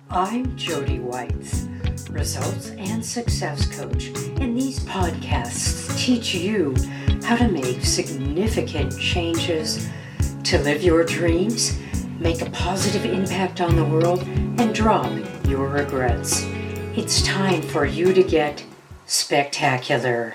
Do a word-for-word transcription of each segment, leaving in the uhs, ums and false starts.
I'm Jody Whites, results and success coach, and these podcasts teach you how to make significant changes to live your dreams, make a positive impact on the world, and drop your regrets. It's time for you to get spectacular.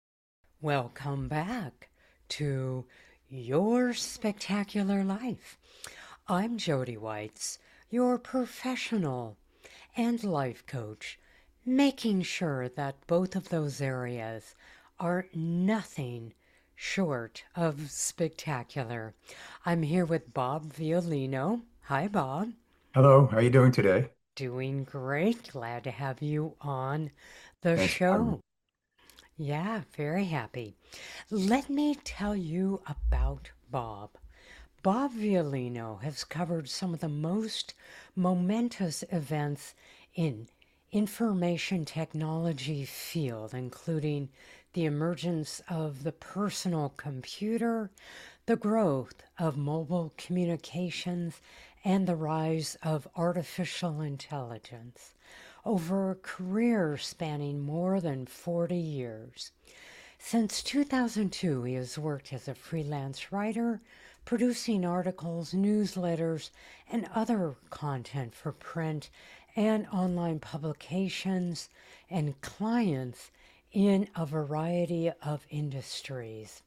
Welcome back to Your Spectacular Life. I'm Jody Whites, your professional and life coach, making sure that both of those areas are nothing short of spectacular. I'm here with Bob Violino. Hi, Bob. Hello, how are you doing today? Doing great. Glad to have you on the Thanks for having me. show. Yeah, very happy. Let me tell you about Bob. Bob Violino has covered some of the most momentous events in information technology field, including the emergence of the personal computer, the growth of mobile communications, and the rise of artificial intelligence. Over a career spanning more than forty years. Since two thousand two, he has worked as a freelance writer, producing articles, newsletters, and other content for print and online publications and clients in a variety of industries.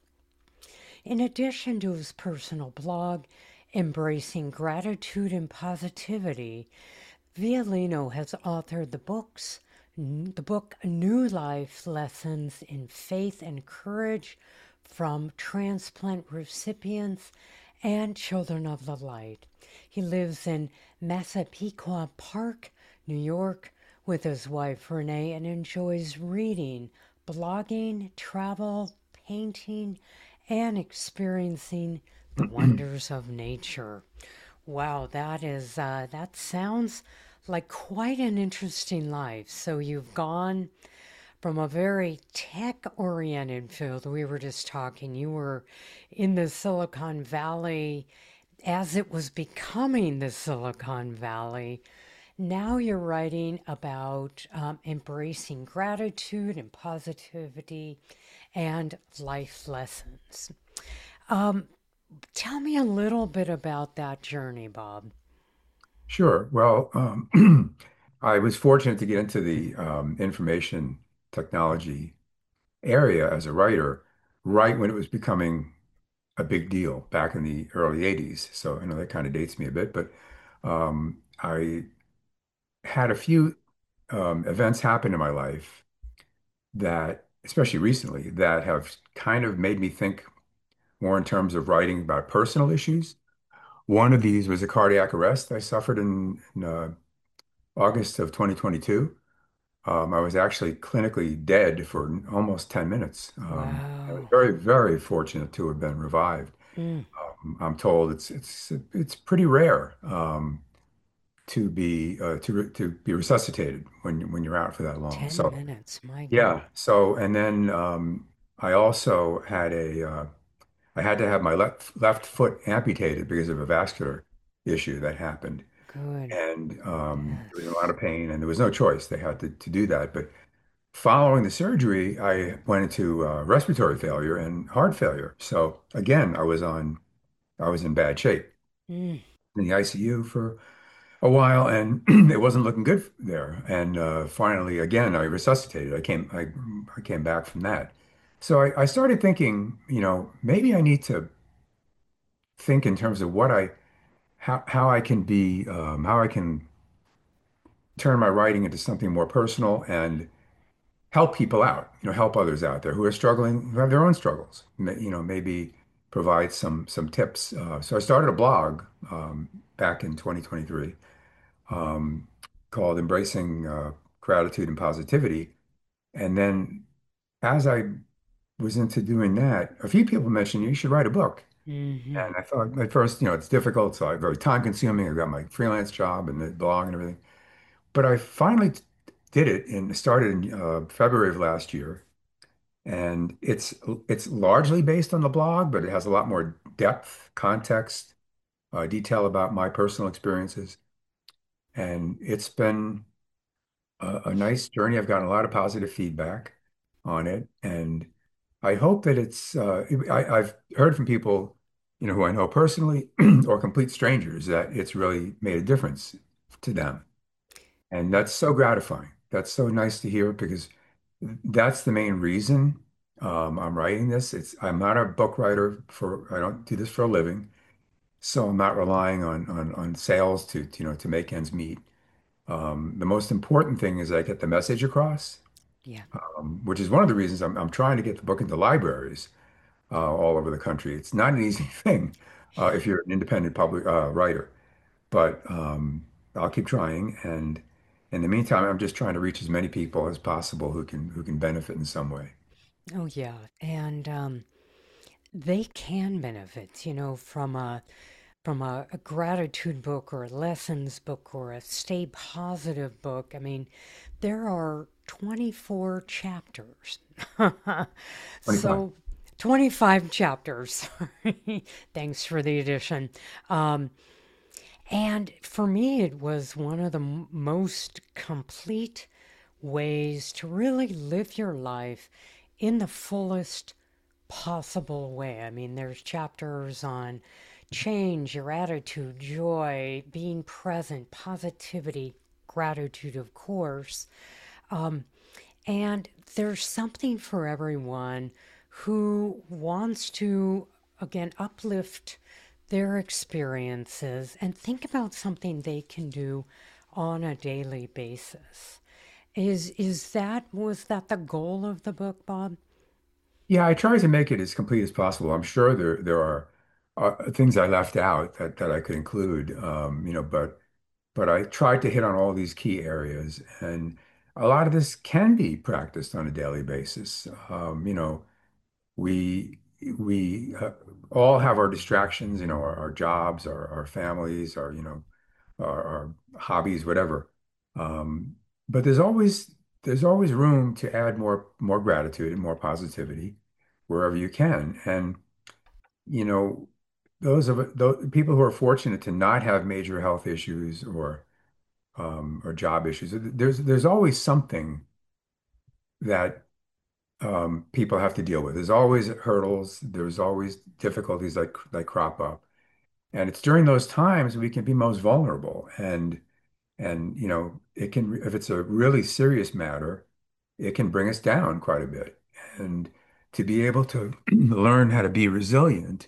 In addition to his personal blog, Embracing Gratitude and Positivity, Violino has authored the books the book New Life Lessons in Faith and Courage from Transplant Recipients and Children of the Light. He lives in Massapequa Park, New York, with his wife Renee and enjoys reading, blogging, travel, painting, and experiencing the wonders of nature. Wow, that is uh, that sounds like quite an interesting life. So you've gone from a very tech-oriented field. We were just talking. You were in the Silicon Valley as it was becoming the Silicon Valley. Now you're writing about um, embracing gratitude and positivity and life lessons. Um, Tell me a little bit about that journey, Bob. Sure. Well, um, I was fortunate to get into the um, information technology area as a writer right when it was becoming a big deal back in the early eighties. So I know that kind of dates me a bit, but um, I had a few um, events happen in my life that, especially recently, that have kind of made me think more in terms of writing about personal issues. One of these was a cardiac arrest I suffered in, in uh, August of twenty twenty-two. Um, I was actually clinically dead for almost ten minutes. Um, I was Wow. very, very fortunate to have been revived. Mm, Um, I'm told it's it's it's pretty rare um, to be uh, to to be resuscitated when when you're out for that long. ten So minutes. My God. yeah. So and then um, I also had a uh, I had to have my left left foot amputated because of a vascular issue that happened. Good. And um, there was a Yes. lot of pain, and there was no choice. They had to, to do that. But following the surgery, I went into uh, respiratory failure and heart failure. So again, I was on, I was in bad shape Mm, in the I C U for a while, and it wasn't looking good there. And uh, finally, again, I resuscitated. I came, I, I came back from that. So I, I started thinking, you know, maybe I need to think in terms of what I, how, how I can be, um, how I can turn my writing into something more personal and help people out, you know, help others out there who are struggling, who have their own struggles, May- you know, maybe provide some some tips. Uh, so I started a blog um, back in twenty twenty-three um, called Embracing uh, Gratitude and Positivity. And then as I was into doing that, a few people mentioned you should write a book. hmm And I thought at first, you know, it's difficult, so I very time consuming. I got my freelance job and the blog and everything. But I finally t- did it and started in uh, February of last year. And it's it's largely based on the blog, but it has a lot more depth, context, uh, detail about my personal experiences. and it's been a, a nice journey. I've gotten a lot of positive feedback on it, and I hope that it's. Uh, I, I've heard from people, you know, who I know personally or complete strangers that it's really made a difference to them, and that's so gratifying. That's so nice to hear because that's the main reason um, I'm writing this. It's I'm not a book writer for. I don't do this for a living, so I'm not relying on on on sales to, to you know to make ends meet. Um, the most important thing is I get the message across, Yeah. um, which is one of the reasons I'm, I'm trying to get the book into libraries uh, all over the country. It's not an easy thing uh, if you're an independent public uh, writer, but um, I'll keep trying. And in the meantime, I'm just trying to reach as many people as possible who can who can benefit in some way. Oh, yeah. And um, they can benefit, you know, from a from a, a gratitude book or a lessons book or a stay positive book. I mean, there are twenty-four chapters. twenty-five. So twenty-five chapters. Sorry. Thanks for the addition. Um, and for me, it was one of the m- most complete ways to really live your life in the fullest possible way. I mean, there's chapters on change, your attitude, joy, being present, positivity, gratitude, of course. Um, and there's something for everyone who wants to, again, uplift their experiences and think about something they can do on a daily basis. Is is that was that the goal of the book, Bob? Yeah, I try to make it as complete as possible. I'm sure there there are uh, things I left out that that I could include, um, you know, but but I tried to hit on all these key areas, and a lot of this can be practiced on a daily basis. Um, you know, we we uh, all have our distractions, you know, our, our jobs, our, our families, our, you know, our, our hobbies, whatever. Um, but there's always there's always room to add more more gratitude and more positivity wherever you can. And you know, those of those people who are fortunate to not have major health issues or um, or job issues, there's there's always something that um, people have to deal with. There's always hurdles. There's always difficulties that that crop up, and it's during those times we can be most vulnerable. And and you know, it can if it's a really serious matter, it can bring us down quite a bit. And to be able to learn how to be resilient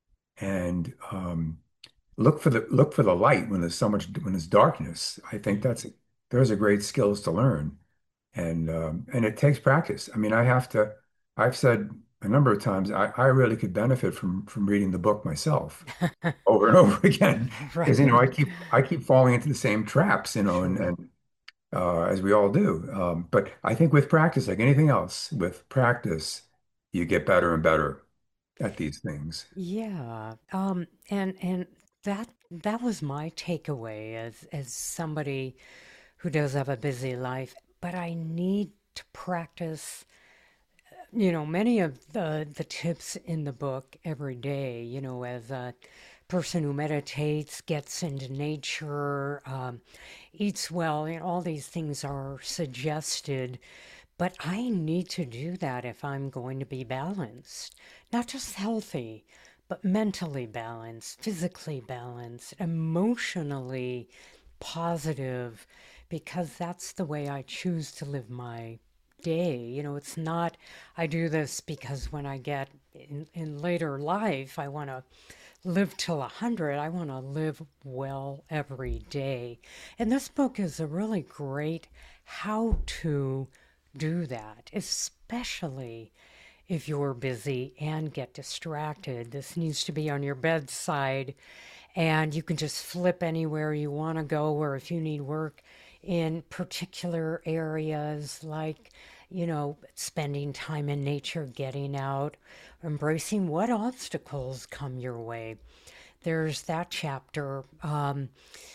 and um, look for the look for the light when there's so much when there's darkness, I think that's those are great skills to learn. And um, and it takes practice. I mean, I have to. I've said a number of times I, I really could benefit from from reading the book myself over and over again because you know I Right. keep I keep falling into the same traps, you know, and Sure. and uh, as we all do. Um, but I think with practice, like anything else, with practice, you get better and better at these things. Yeah. Um, and and that that was my takeaway as as somebody who does have a busy life, but I need to practice, you know, many of the the tips in the book every day, you know, as a person who meditates, gets into nature, um, eats well, and all these things are suggested. But I need to do that if I'm going to be balanced, not just healthy, but mentally balanced, physically balanced, emotionally positive, because that's the way I choose to live my day. You know, it's not, I do this because when I get in, in later life, I want to live till a hundred. I want to live well every day. And this book is a really great how to do that, especially if you're busy and get distracted. This needs to be on your bedside, and you can just flip anywhere you want to go, or if you need work in particular areas like, you know, spending time in nature, getting out, embracing what obstacles come your way. There's that chapter. Um,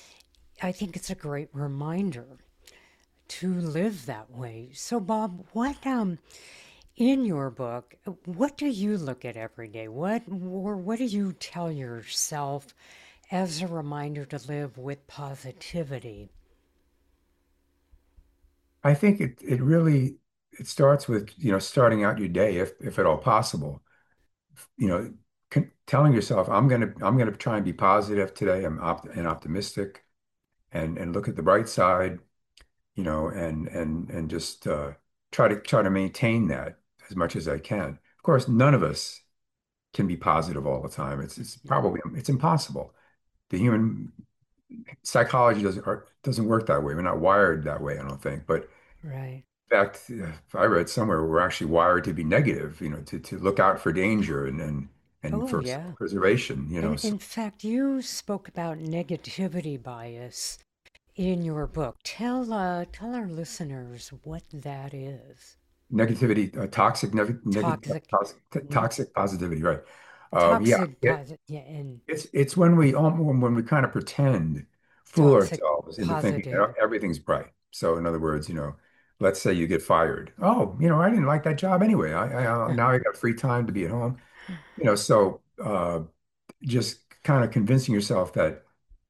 I think it's a great reminder to live that way. So, Bob, what um in your book, what do you look at every day? What or what do you tell yourself as a reminder to live with positivity? I think it it really it starts with, you know, starting out your day if if at all possible. You know, con telling yourself, I'm gonna I'm gonna try and be positive today. I'm opt and optimistic and and look at the bright side, you know, and and and just uh, try to try to maintain that as much as I can. Of course, none of us can be positive all the time. It's it's probably it's impossible. The human psychology doesn't or doesn't work that way. We're not wired that way, I don't think. But Right. in fact, uh, I read somewhere we're actually wired to be negative, you know, to to look out for danger and and and Oh, for yeah. preservation, you know. And So in fact, you spoke about negativity bias in your book. Tell uh, tell our listeners what that is. negativity, uh, toxic, neg negative, Toxic, toxic, ne- toxic positivity, right? Um, yeah, toxic it, positive, yeah, and it's it's when we um, when when we kind of pretend, fool toxic ourselves into thinking that positive. everything's bright. So, in other words, you know, let's say you get fired. Oh, you know, I didn't like that job anyway. I, I uh, now I got free time to be at home. You know, so uh, just kind of convincing yourself that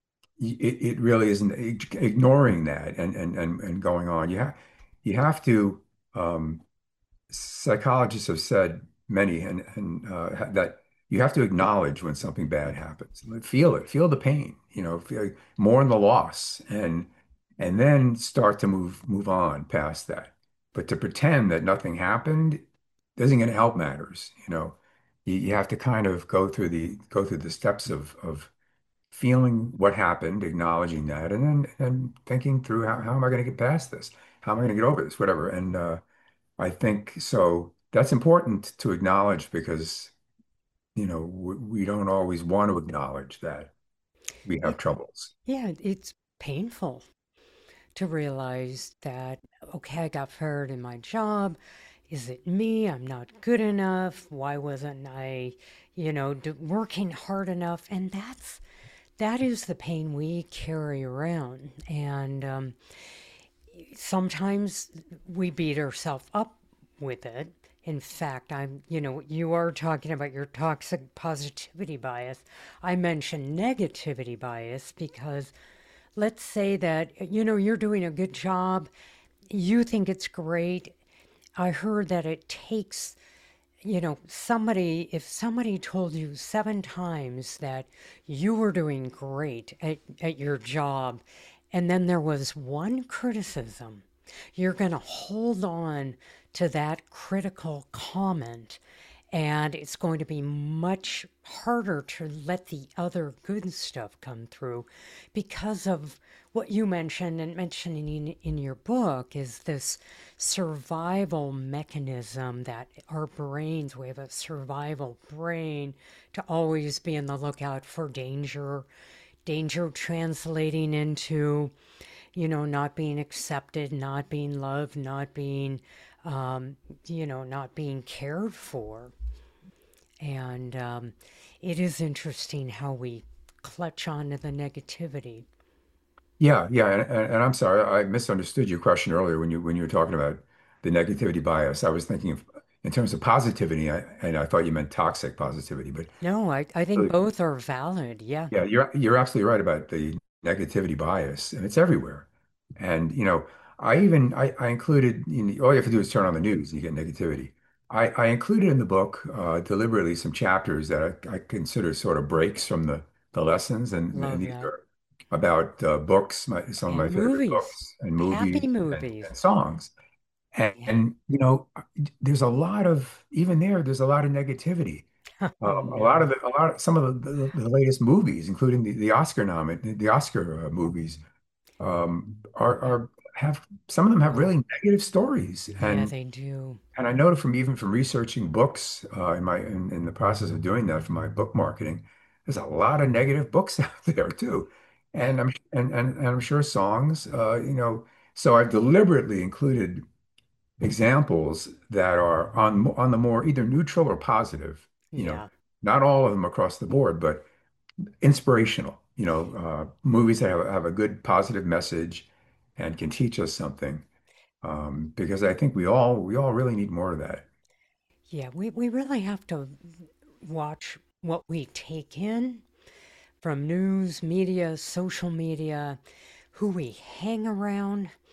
y- it, it really isn't ig- ignoring that and and and and going on. You have you have to. Um, Psychologists have said many and and uh, that you have to acknowledge when something bad happens. Feel it, feel the pain, you know, feel, mourn the loss, and and then start to move move on past that. But to pretend that nothing happened isn't going to help matters. You know, you, you have to kind of go through the go through the steps of of feeling what happened, acknowledging that, and then and thinking through how, how am I going to get past this? How am I going to get over this? Whatever. And uh, I think so. That's important to acknowledge because, you know, we, we don't always want to acknowledge that we Yeah, have troubles. yeah, it's painful to realize that, okay, I got fired in my job. Is it me? I'm not good enough. Why wasn't I, you know, do, working hard enough? And that's that is the pain we carry around. And um, sometimes we beat ourselves up with it. In fact, I'm, you know, you are talking about your toxic positivity bias. I mentioned negativity bias because let's say that, you know, you're doing a good job, you think it's great. I heard that it takes, you know, somebody, if somebody told you seven times that you were doing great at, at your job, and then there was one criticism, you're going to hold on to that critical comment, and it's going to be much harder to let the other good stuff come through because of what you mentioned and mentioning in, in your book is this survival mechanism that our brains, we have a survival brain to always be on the lookout for danger, danger translating into, you know, not being accepted, not being loved, not being, um, you know, not being cared for. And um, it is interesting how we clutch on to the negativity. Yeah, yeah, and, and, and I'm sorry, I misunderstood your question earlier when you when you were talking about the negativity bias. I was thinking of in terms of positivity, I, and I thought you meant toxic positivity, but No, I, I think really, both are valid. Yeah. yeah, you're you're absolutely right about the negativity bias, and it's everywhere. And you know, I even I, I included you know, all you have to do is turn on the news and you get negativity. I, I included in the book uh, deliberately some chapters that I, I consider sort of breaks from the the lessons, and, and Love these that. are about uh, books, my, some of my And favorite movies. books and Happy movies and, movies. and songs. And, Yeah. and you know, there's a lot of even there. There's a lot of negativity. Oh, Um, a lot of no. the, a lot of some of the, the, the latest movies, including the, the Oscar nomin the Oscar uh, movies, um, are, Yeah. are have some of them have Oh, really negative stories, yeah, and they do. and I know from even from researching books uh, in my in, in the process of doing that for my book marketing, there's a lot of negative books out there too, Yeah. and I'm and and, and I'm sure songs, uh, you know, so I've deliberately included examples that are on on the more either neutral or positive, you know, Yeah. not all of them across the board, but inspirational, you know, uh, movies that have, have a good positive message and can teach us something. Um, because I think we all we all really need more of that. Yeah. We, we really have to watch what we take in from news, media, social media, who we hang around.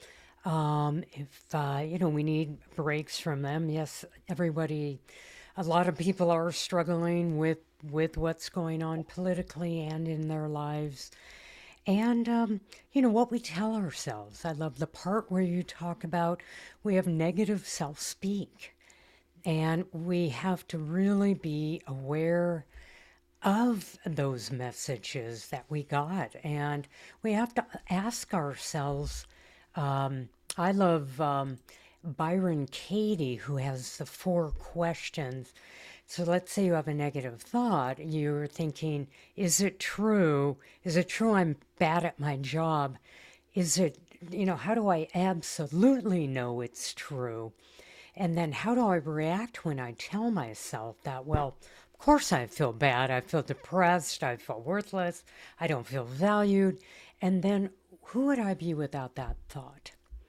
Um, if, uh, you know, we need breaks from them. Yes, everybody, a lot of people are struggling with, with what's going on politically and in their lives. And, um, you know, what we tell ourselves. I love the part where you talk about we have negative self speak. And we have to really be aware of those messages that we got. And we have to ask ourselves. Um, I love um, Byron Katie, who has the four questions. So let's say you have a negative thought. You're thinking, is it true? Is it true I'm bad at my job? Is it, you know, how do I absolutely know it's true? And then how do I react when I tell myself that? Well, of course I feel bad. I feel depressed. I feel worthless. I don't feel valued. And then who would I be without that thought?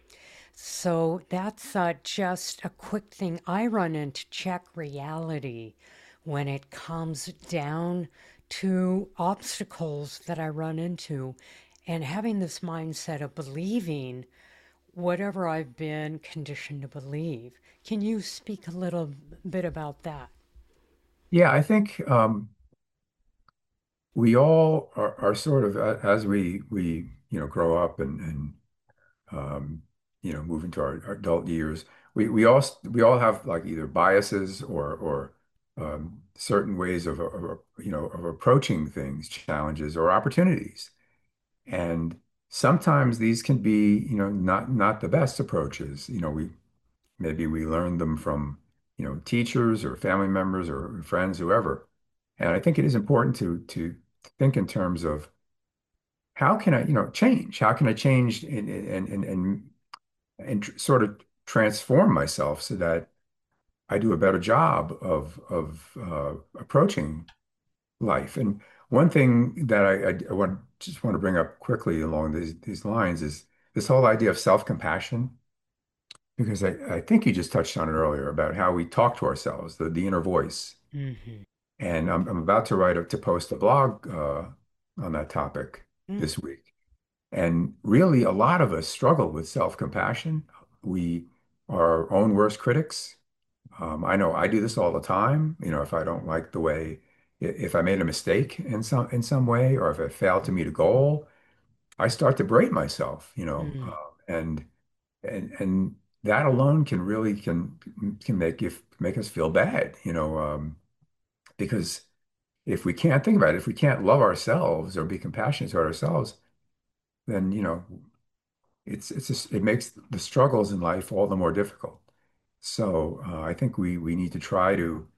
So that's uh, just a quick thing I run into check reality when it comes down to obstacles that I run into and having this mindset of believing whatever I've been conditioned to believe. Can you speak a little bit about that? Yeah, I think um, we all are, are sort of a- as we we you know grow up and and um, you know move into our, our adult years, we we all we all have like either biases or or um, certain ways of, of you know of approaching things, challenges or opportunities, and sometimes these can be you know not not the best approaches. You know, we maybe we learned them from, you know, teachers or family members or friends, whoever. And I think it is important to to think in terms of how can I, you know, change? How can I change and and and and, and tr- sort of transform myself so that I do a better job of of uh, approaching life. And one thing that I, I, I want just want to bring up quickly along these these lines is this whole idea of self-compassion. Because I, I think you just touched on it earlier about how we talk to ourselves, the, the inner voice. Mm-hmm. And I'm, I'm about to write a, to post a blog uh, on that topic Mm, this week. And really, a lot of us struggle with self-compassion. We are our own worst critics. Um, I know I do this all the time. You know, if I don't like the way, if I made a mistake in some in some way, or if I failed to meet a goal, I start to berate myself. You know, mm, uh, and and and that alone can really can can make you make us feel bad, you know, um, because if we can't think about it, if we can't love ourselves or be compassionate toward ourselves, then you know it's it's just, it makes the struggles in life all the more difficult. So uh, I think we we need to try to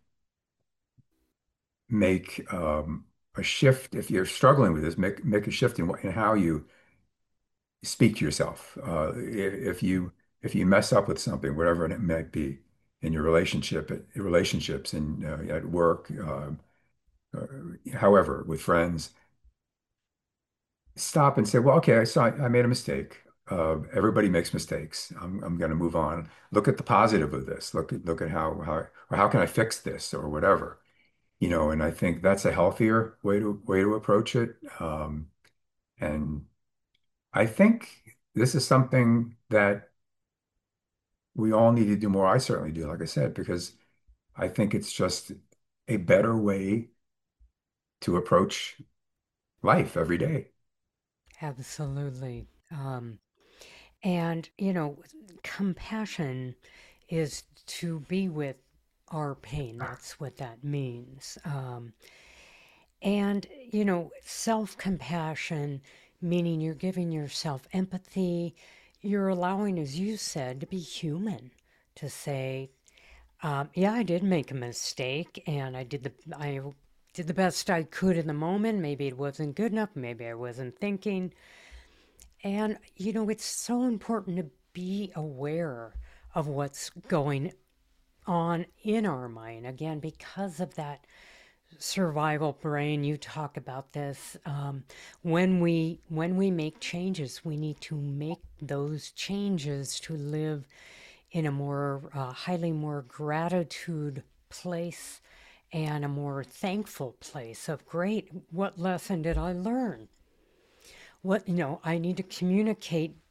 make um, a shift. If you're struggling with this, make make a shift in, what, in how you speak to yourself. Uh, if, if you if you mess up with something, whatever it might be, in your relationship, relationships, and uh, at work, uh, uh, however, with friends, stop and say, "Well, okay, I saw I made a mistake. Uh, everybody makes mistakes. I'm I'm going to move on. Look at the positive of this. Look at look at how how or how can I fix this or whatever." You know, and I think that's a healthier way to way to approach it. Um, and I think this is something that we all need to do more. I certainly do, like I said, because I think it's just a better way to approach life every day. absolutely. Um, and, you know, compassion is to be with our pain. That's what that means. Um, and, you know, self compassion, meaning you're giving yourself empathy, you're allowing, as you said, to be human, to say, Um, yeah, I did make a mistake, and I did the I did the best I could in the moment. Maybe it wasn't good enough. Maybe I wasn't thinking. And you know, it's so important to be aware of what's going on in our mind. Again, because of that survival brain, you talk about this. Um, when we when we make changes, we need to make those changes to live in a more uh, highly more gratitude place and a more thankful place of great, what lesson did I learn? What, you know, I need to communicate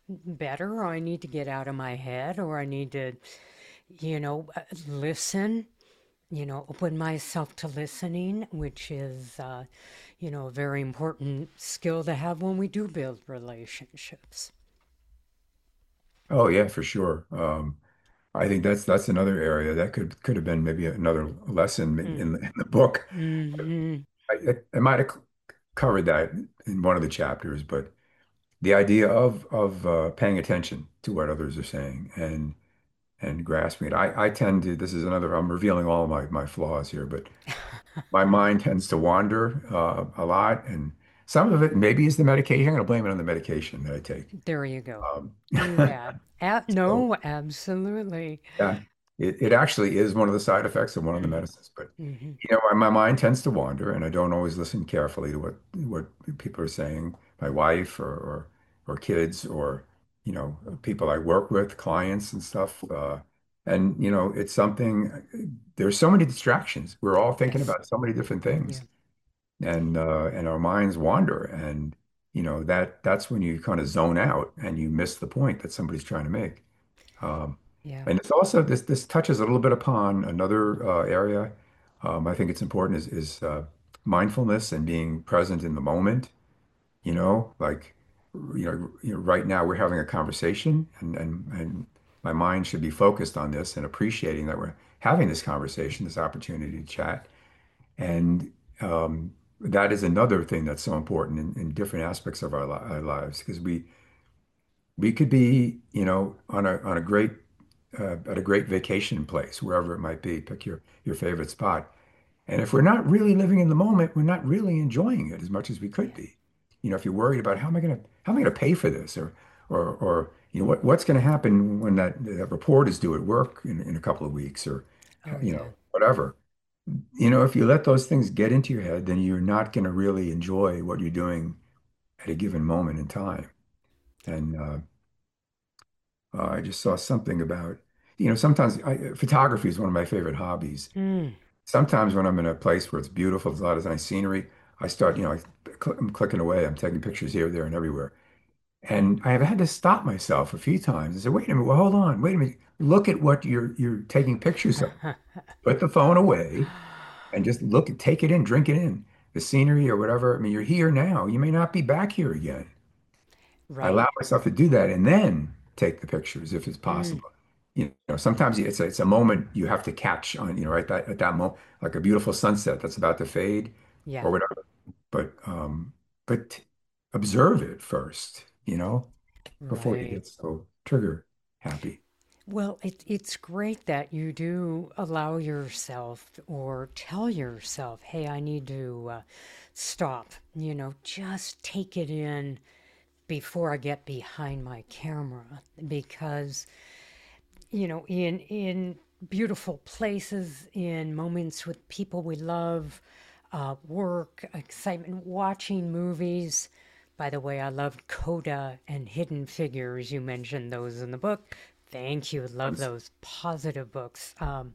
better, or I need to get out of my head, or I need to, you know, uh, listen, you know, open myself to listening, which is, uh, you know, a very important skill to have when we do build relationships. Oh yeah, for sure. Um, I think that's that's another area that could could have been maybe another lesson in, Mm. in, the, in the book. Hmm. I, I, I might have covered that in one of the chapters, but the idea of of uh, paying attention to what others are saying and and grasping it. I, I tend to, this is another, I'm revealing all my, my flaws here, but my mind tends to wander uh, a lot. And some of it maybe is the medication. I'm going to blame it on the medication that I take. There you go. Um, Do that. A- so no, absolutely. yeah, it, it actually is one of the side effects of one of the Hmm. medicines. But Hmm. you know, my mind tends to wander, and I don't always listen carefully to what what people are saying. My wife or or, or kids or you know people I work with, clients and stuff. Uh, and you know, it's something. There's so many distractions. We're all thinking Yes. about so many different Yeah. things, and uh, and our minds wander, and you know that that's when you kind of zone out and you miss the point that somebody's trying to make. Um, Yeah. and it's also this this touches a little bit upon another uh, area. Um, I think it's important is is uh, mindfulness and being present in the moment. You know, like you know, you know, right now we're having a conversation, and and and my mind should be focused on this and appreciating that we're having this conversation, this opportunity to chat. And um, that is another thing that's so important in, in different aspects of our, li our lives because we we could be, you know, on a on a great uh, at a great vacation place, wherever it might be. Pick your your favorite spot. And if we're not really living in the moment, we're not really enjoying it as much as we could Yeah. be. You know, if you're worried about how am I gonna how am I gonna pay for this, or or or you know what what's going to happen when that, that report is due at work in, in a couple of weeks, or Oh, you yeah. know whatever. You know, if you let those things get into your head, then you're not going to really enjoy what you're doing at a given moment in time. And uh, uh, I just saw something about, you know, sometimes I, photography is one of my favorite hobbies. Mm. Sometimes when I'm in a place where it's beautiful, there's a lot of nice scenery, I start, you know, I cl I'm clicking away. I'm taking pictures here, there, and everywhere. And I have had to stop myself a few times and say, wait a minute, well, hold on, wait a minute. Look at what you're you're taking pictures of. Put the phone away and just look, take it in, drink it in. The scenery or whatever. I mean, you're here now. You may not be back here again. I allow Right. myself to do that and then take the pictures if it's Mm. possible. You know, sometimes it's a, it's a moment you have to catch on, you know, right that at that moment, like a beautiful sunset that's about to fade Yeah. or whatever. But um, but observe it first, you know, before you Right. get so trigger happy. Well, it, it's great that you do allow yourself or tell yourself, hey, I need to uh, stop, you know, just take it in before I get behind my camera. Because, you know, in, in beautiful places, in moments with people we love, uh, work, excitement, watching movies. By the way, I loved Coda and Hidden Figures. You mentioned those in the book. Thank you. Love those positive books. Um,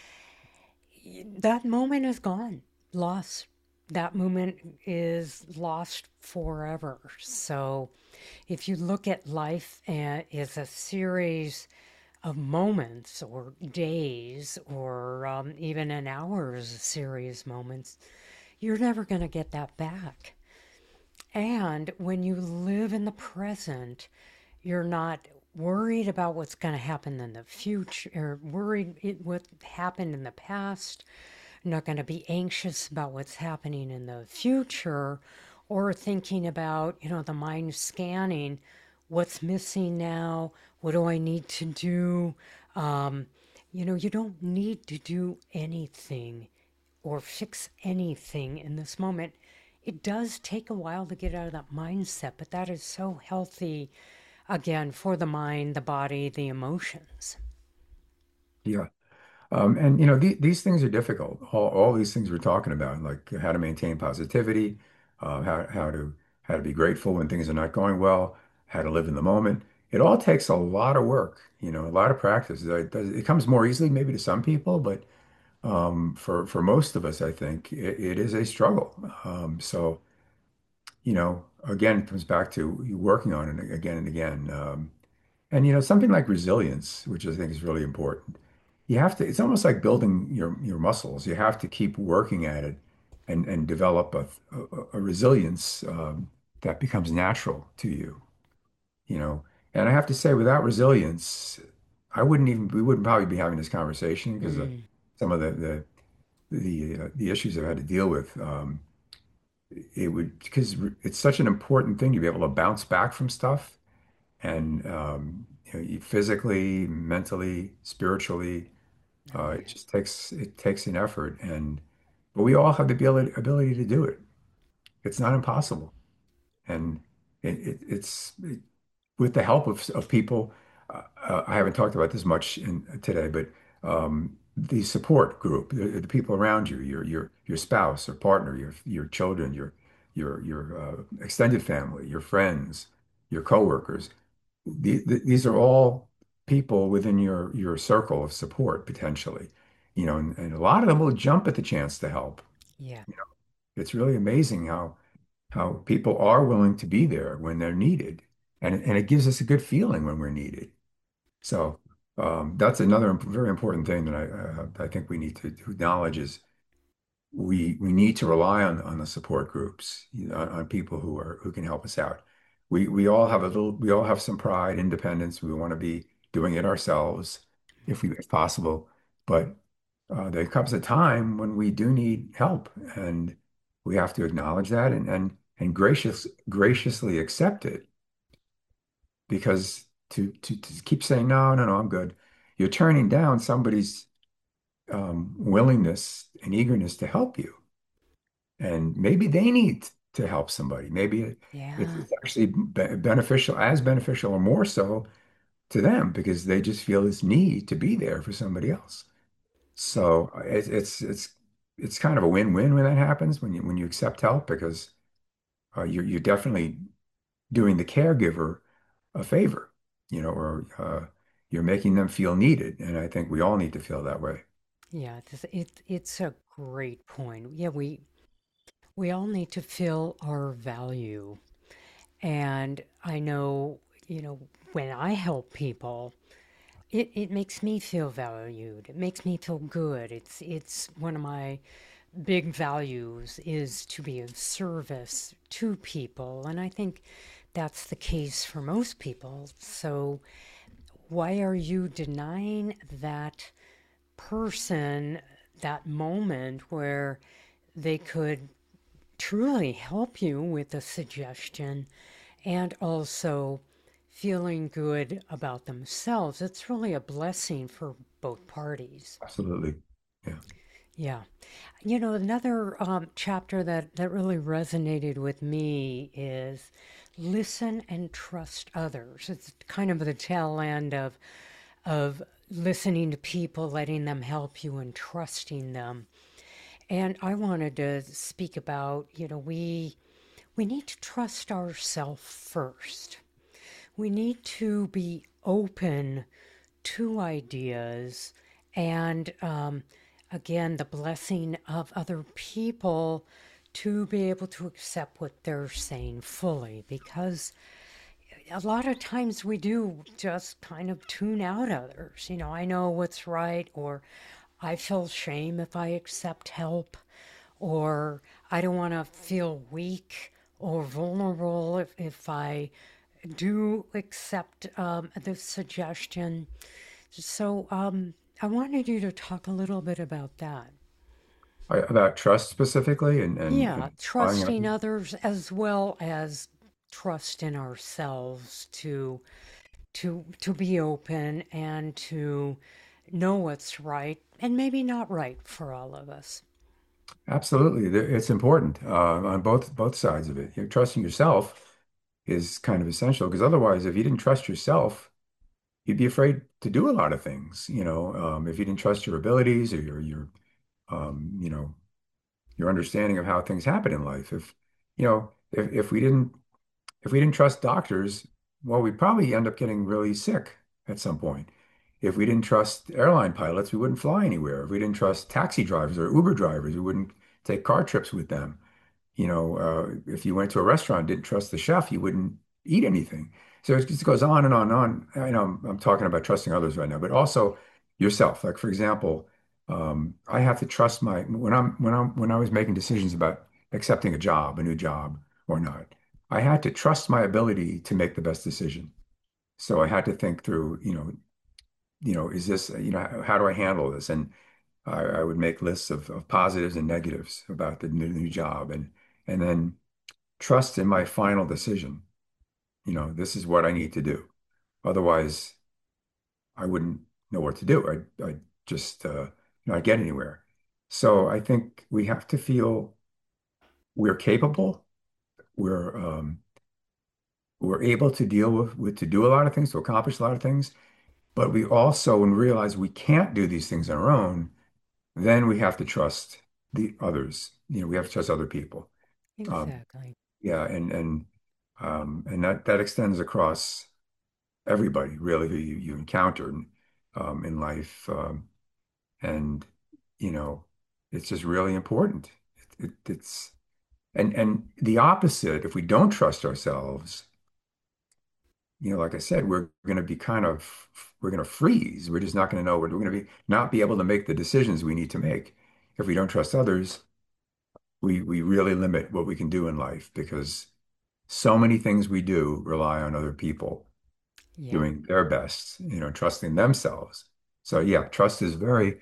that moment is gone, lost. That moment is lost forever. So if you look at life uh, as a series of moments or days or um, even an hour's series moments, you're never going to get that back. And when you live in the present, you're not worried about what's going to happen in the future or worried it, what happened in the past. You're not going to be anxious about what's happening in the future or thinking about, you know, the mind scanning what's missing now, what do I need to do. Um, you know, you don't need to do anything or fix anything in this moment. It does take a while to get out of that mindset, but that is so healthy, again, for the mind, the body, the emotions. Yeah. Um, and you know, the, these things are difficult. All, all these things we're talking about, like how to maintain positivity, uh, how how to how to be grateful when things are not going well, how to live in the moment. It all takes a lot of work, you know, a lot of practice. It, does- it comes more easily maybe to some people, but um, for for most of us, I think it, it is a struggle. Um, so, you know. again, it comes back to you working on it again and again. Um, and you know, something like resilience, which I think is really important. You have to, it's almost like building your your muscles. You have to keep working at it and and develop a a, a resilience um, that becomes natural to you, you know. And I have to say, without resilience, I wouldn't even we wouldn't probably be having this conversation because of Mm, some of the the the uh, the issues I've had to deal with. Um, it would because it's such an important thing to be able to bounce back from stuff and um, you know, you- physically, mentally, spiritually. oh Uh, it yeah. just takes it takes an effort, and but we all have the ability ability to do it. It's not impossible, and it, it, it's it, with the help of of people. Uh, uh, I haven't talked about this much in today, but um, the support group, the, the people around you, your your your spouse or partner, your your children, your your your uh, extended family, your friends, your coworkers the, the, these are all people within your your circle of support potentially, you know, and, and a lot of them will jump at the chance to help. Yeah. You know, it's really amazing how how people are willing to be there when they're needed, and and it gives us a good feeling when we're needed. So um, that's another very important thing that I uh, I think we need to, to acknowledge is we we need to rely on on the support groups, you know, on, on people who are who can help us out. We we all have a little we all have some pride, independence. We want to be doing it ourselves if we if possible. But uh, there comes a time when we do need help, and we have to acknowledge that and and and gracious graciously accept it because to to, to keep saying no, no, no, I'm good. You're turning down somebody's um, willingness and eagerness to help you. And maybe they need to help somebody. Maybe it, it's, Yeah. it's actually be beneficial, as beneficial or more so to them because they just feel this need to be there for somebody else. So uh, it, it's it's it's kind of a win-win when that happens when you when you accept help because uh, you're you're definitely doing the caregiver a favor, you know, or uh, you're making them feel needed. And I think we all need to feel that way. Yeah. It's, it, it's a great point. Yeah, we we all need to feel our value. And I know, you know, when I help people, it, it makes me feel valued. It makes me feel good. It's it's one of my big values is to be of service to people. And I think that's the case for most people. So why are you denying that person that moment where they could truly help you with a suggestion and also feeling good about themselves? It's really a blessing for both parties. Absolutely. Yeah. Yeah. You know, another um, chapter that, that really resonated with me is listen and trust others. It's kind of the tail end of of listening to people, letting them help you, and trusting them. And I wanted to speak about, you know, we we need to trust ourselves first. We need to be open to ideas and um, again, the blessing of other people to be able to accept what they're saying fully because a lot of times we do just kind of tune out others. You know, I know what's right, or I feel shame if I accept help, or I don't want to feel weak or vulnerable if, if I do accept um, the suggestion. So um, I wanted you to talk a little bit about that. Uh, About trust specifically and and, Yeah, and relying trusting on others as well as trust in ourselves to to to be open and to know what's right and maybe not right for all of us. absolutely. Th- It's important uh, on both both sides of it. You know, trusting yourself is kind of essential because otherwise, if you didn't trust yourself, you'd be afraid to do a lot of things. You know, um, if you didn't trust your abilities or your your um, you know your understanding of how things happen in life. If you know if if we didn't if we didn't trust doctors, well, we'd probably end up getting really sick at some point. If we didn't trust airline pilots, we wouldn't fly anywhere. If we didn't trust taxi drivers or Uber drivers, we wouldn't take car trips with them. You know, uh, if you went to a restaurant and didn't trust the chef, you wouldn't eat anything. So it just goes on and on and on. I know I'm, I'm talking about trusting others right now, but also yourself. Like for example, um, I have to trust my when I'm when I'm when I was making decisions about accepting a job, a new job or not, I had to trust my ability to make the best decision. So I had to think through, you know, you know, is this, you know, how, how do I handle this? And I, I would make lists of, of positives and negatives about the new, new job, and and then trust in my final decision. You know, this is what I need to do. Otherwise, I wouldn't know what to do. I I just uh, not get anywhere. So I think we have to feel we're capable. We're um, we're able to deal with, with to do a lot of things, to accomplish a lot of things. But we also, when we realize we can't do these things on our own, then we have to trust the others. You know, we have to trust other people. Um, Exactly. yeah, and and um, and that that extends across everybody really who you, you encounter um, in life. Um, and you know, it's just really important. It, it, it's and and the opposite, if we don't trust ourselves, you know, like I said, we're going to be kind of we're going to freeze. We're just not going to know. We're going to be not be able to make the decisions we need to make. If we don't trust others, we we really limit what we can do in life because so many things we do rely on other people Yeah. doing their best, you know, trusting themselves. So yeah, trust is very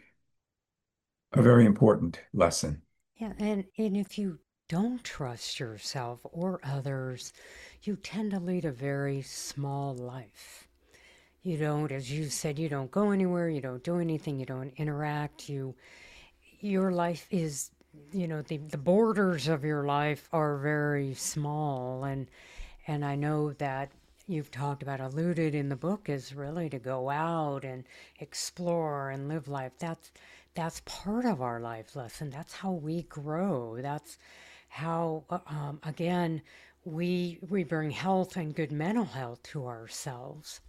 a very important lesson. Yeah, and, and if you don't trust yourself or others, you tend to lead a very small life. You don't, as you said, you don't go anywhere, you don't do anything, you don't interact, you your life is, you know, the, the borders of your life are very small, and and I know that you've talked about alluded in the book is really to go out and explore and live life. That's that's part of our life lesson. That's how we grow. That's how uh, um, again we we bring health and good mental health to ourselves.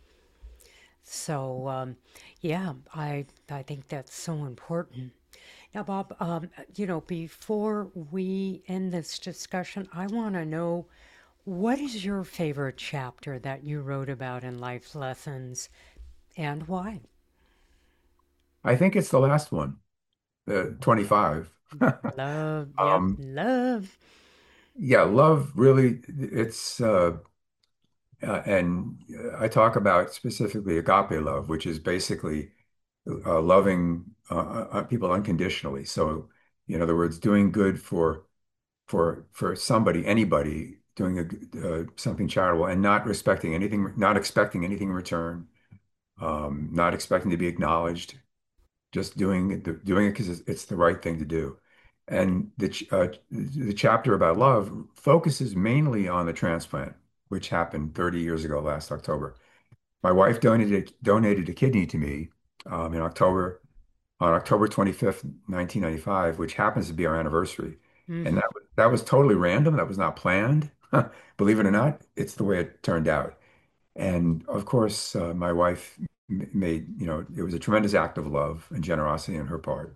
So um, yeah, I I think that's so important. Now, Bob, um, you know, before we end this discussion, I want to know what is your favorite chapter that you wrote about in Life Lessons and why? I think it's the last one, the twenty-five. Love, yep, Um, love. yeah, love really, it's, uh, uh, and I talk about specifically agape love, which is basically uh, loving uh, uh, people unconditionally. So, in other words, doing good for for for somebody, anybody, doing a, uh, something charitable and not respecting anything, not expecting anything in return, um, not expecting to be acknowledged, just doing it, doing it because it's, it's the right thing to do. And the ch- uh, the chapter about love focuses mainly on the transplant, which happened thirty years ago last October. My wife donated donated a kidney to me um, in October on October twenty-fifth, nineteen ninety-five, which happens to be our anniversary. And Hmm. that was, that was totally random. That was not planned. Believe it or not, it's the way it turned out. And of course, uh, my wife m- made, you know, it was a tremendous act of love and generosity on her part.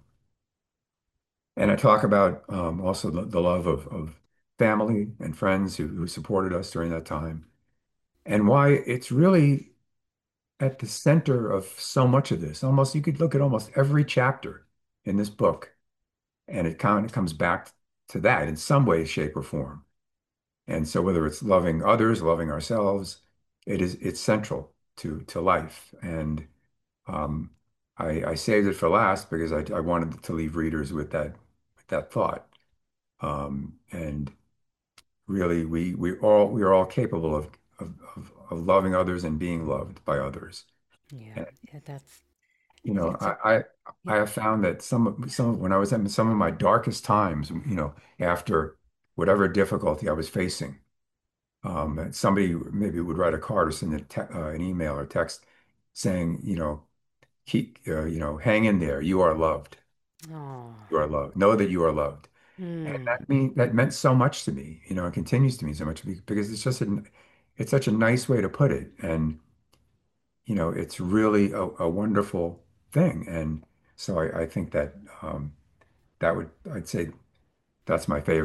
And I talk about um, also the, the love of, of family and friends who, who supported us during that time and why it's really at the center of so much of this. Almost, you could look at almost every chapter in this book, and it kind of comes back to that in some way, shape, or form. And so, whether it's loving others, loving ourselves, it is it's central to to life. And um, I, I saved it for last because I, I wanted to leave readers with that with that thought. Um, and really, we we all we are all capable of of, of of loving others and being loved by others. Yeah, And yeah, that's you know, it's a I, I yeah. I have found that some of some when I was in some of my darkest times, you know, after whatever difficulty I was facing, um, that somebody maybe would write a card or send a te uh, an email or text saying, you know, keep, uh, you know, hang in there. You are loved. Oh, You are loved. Know that you are loved. And mm, that mean that meant so much to me, you know, and continues to mean so much be- because it's just a, it's such a nice way to put it. And, you know, it's really a, a wonderful thing. And so I, I think that um, that would, I'd say that's my favorite.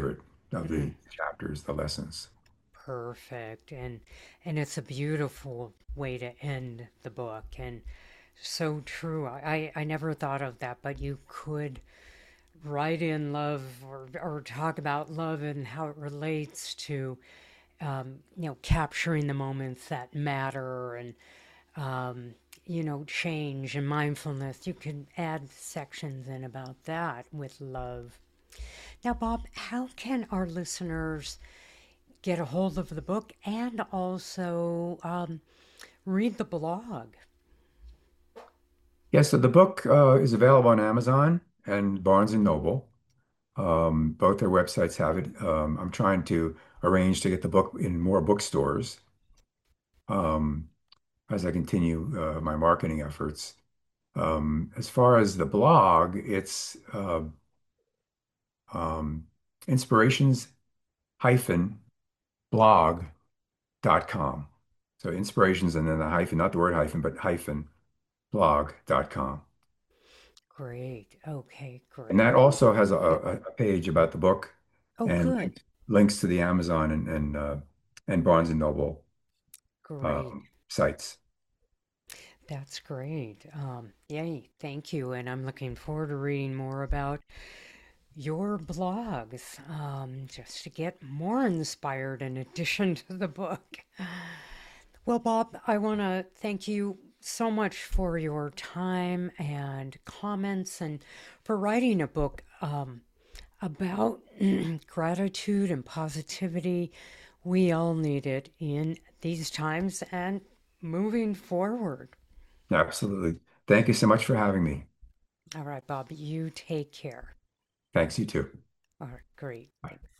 of Hmm. the chapters, the lessons. Perfect. And and it's a beautiful way to end the book and so true. I, I never thought of that, but you could write in love or, or talk about love and how it relates to um, you know, capturing the moments that matter and um, you know, change and mindfulness. You can add sections in about that with love. Now, Bob, how can our listeners get a hold of the book and also um, read the blog? Yes, so the book uh, is available on Amazon and Barnes and Noble. Um, both their websites have it. Um, I'm trying to arrange to get the book in more bookstores um, as I continue uh, my marketing efforts. Um, as far as the blog, it's uh, um, inspirations hyphen blog dot com. So inspirations and then the hyphen, not the word hyphen, but hyphen blog dot com. Great. Okay, And that great. also has a, a a page about the book Oh, and good. links, links to the Amazon and and, uh, and Barnes and Noble Great. um, sites. That's great. Um, yay, thank you. And I'm looking forward to reading more about your blogs um, just to get more inspired in addition to the book. Well, Bob, I want to thank you so much for your time and comments and for writing a book um, about gratitude and positivity. We all need it in these times and moving forward. Absolutely. Thank you so much for having me. All right, Bob, you take care. Thanks, you too. All right, great. Bye. Thanks.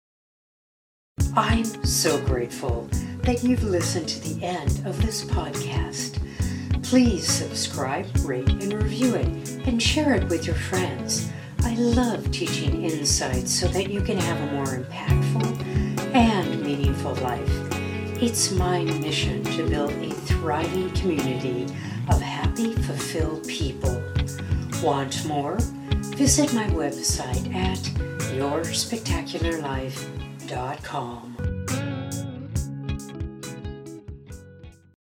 I'm so grateful that you've listened to the end of this podcast. Please subscribe, rate, and review it, and share it with your friends. I love teaching insights so that you can have a more impactful and meaningful life. It's my mission to build a thriving community of happy, fulfilled people. Want more? Visit my website at your spectacular life dot com.